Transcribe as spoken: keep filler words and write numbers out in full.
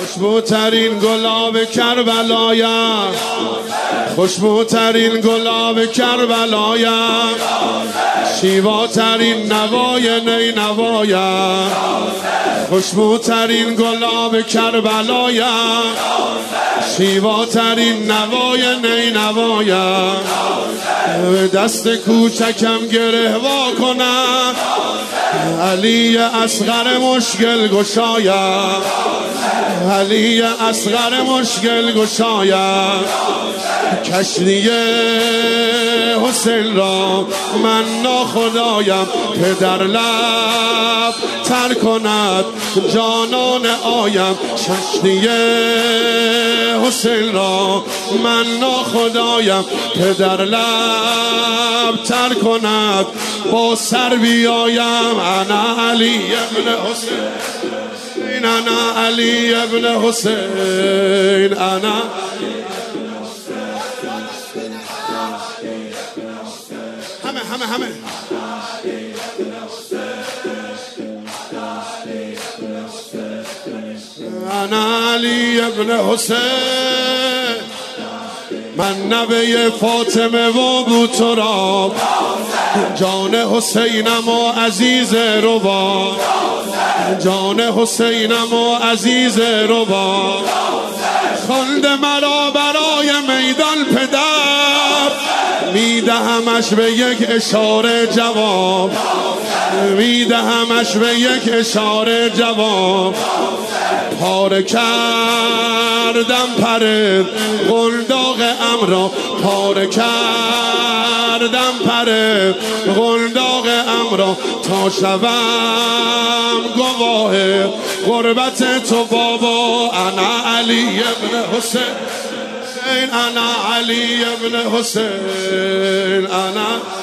خوشبوترین گلاب کربلایم، خوشبوترین گلاب کربلایم، شیواترین نوای نی نوایم، خوشبوترین گلاب کربلایم، شیواترین نوای نی نوایم. به دست کوچکم گره وا کنم، علی اصغر مشکل گشایم، علی اصغر مشکل گشایم. کشتی حسین را من ناخدایم، پدر لب تر کند جانان آیم. کشتی حسین را من ناخدایم، پدر لب تر کند با سر بیایم. انا علی ابن حسین، انا علی ابن حسین، انا همه همه همه انا علی ابن حسین، من نوه فاطمه و ابو تراب، جان حسینم و عزیز ربا، جان حسینم و عزیز ربا. خواند مرا برای میدان پدر، میدهمش به یک اشاره جواب، میدهمش به یک اشاره جواب. پاره کردم پر قلداغ امرا، پاره کردم پر قلداغ امرا، تا شوم گواه غربت تو بابا. انا علی ابن حسین، انا علی ابن حسین، انا